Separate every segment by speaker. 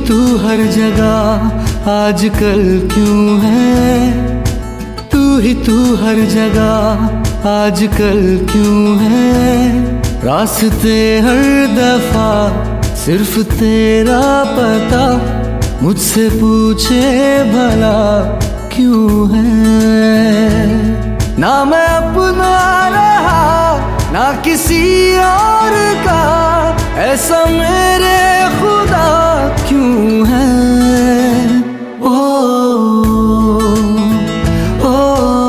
Speaker 1: तू हर जगह आजकल क्यों है, तू हर जगह आजकल क्यों है। रास्ते हर दफा सिर्फ तेरा पता, मुझसे पूछे भला क्यों है। ना मैं अपना रहा ना किसी और का, ऐसा मेरे खुदा क्यों है। ओ ओ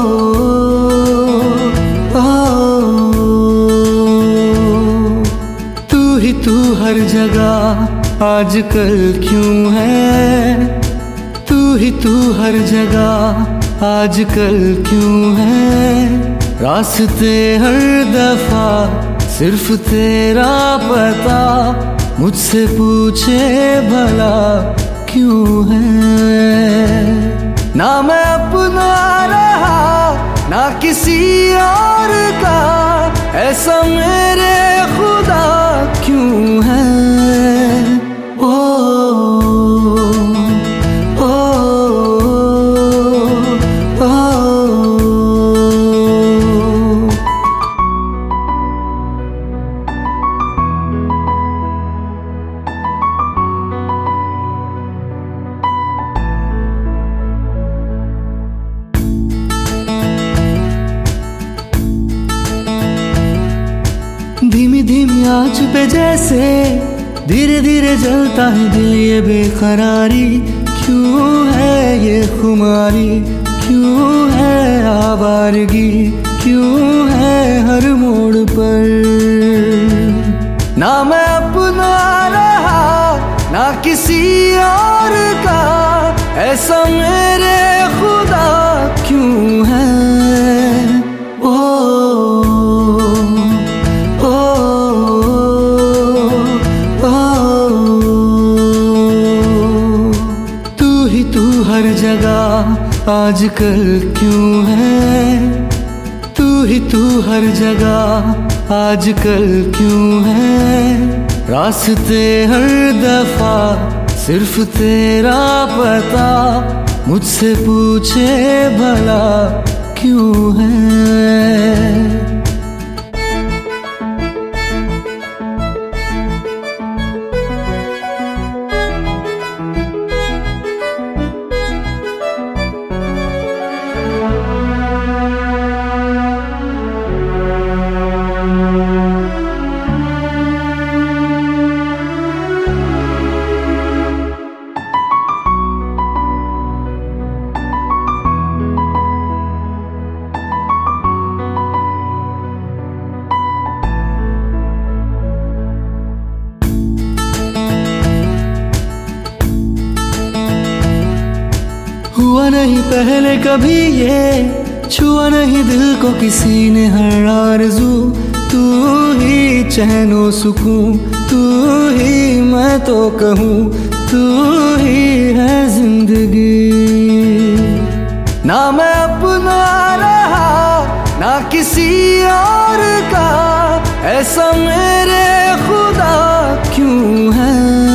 Speaker 1: तू हर जगह आजकल क्यों है, तू हर जगह आजकल क्यों है। रास्ते हर दफा सिर्फ तेरा पता, मुझसे पूछे भला क्यों है। ना मैं अपना रहा ना किसी और का, ऐसा मेरे खुदा क्यों है। ओ ओ ओ धीमी धीमी आंच पे जैसे धीरे धीरे जलता है दिल, ये बेकरारी क्यों है, ये खुमारी क्यों है, आवारगी क्यों है हर मोड़ पर। ना मैं अपना रहा ना किसी और का, ऐसा मेरे खुदा क्यों है। तू हर जगह आजकल क्यों है, तू हर जगह आजकल क्यों है। रास्ते हर दफा सिर्फ तेरा पता, मुझसे पूछे भला क्यों है। हुआ नहीं पहले कभी ये, छुआ नहीं दिल को किसी ने हर आरज़ू। तू ही चैनो सुकून, तू ही मैं तो कहूँ, तू ही है जिंदगी। ना मैं अपना रहा ना किसी और का, ऐसा मेरे खुदा क्यों है।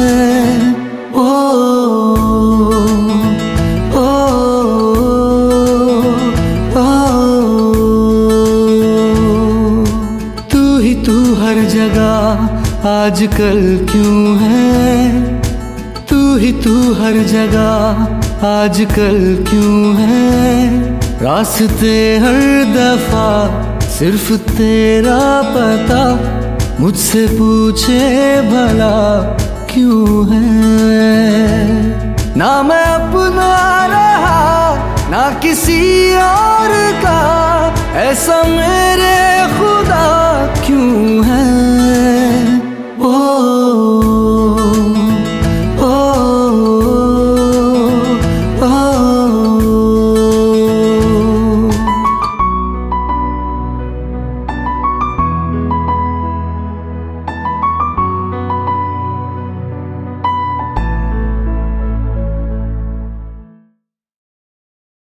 Speaker 1: तू हर जगह आजकल क्यों है, तू हर जगह आजकल क्यों है। रास्ते हर दफा सिर्फ तेरा पता, मुझसे पूछे भला क्यों है। ना मैं अपना रहा ना किसी और का, ऐसा मेरे खुदा क्यों है।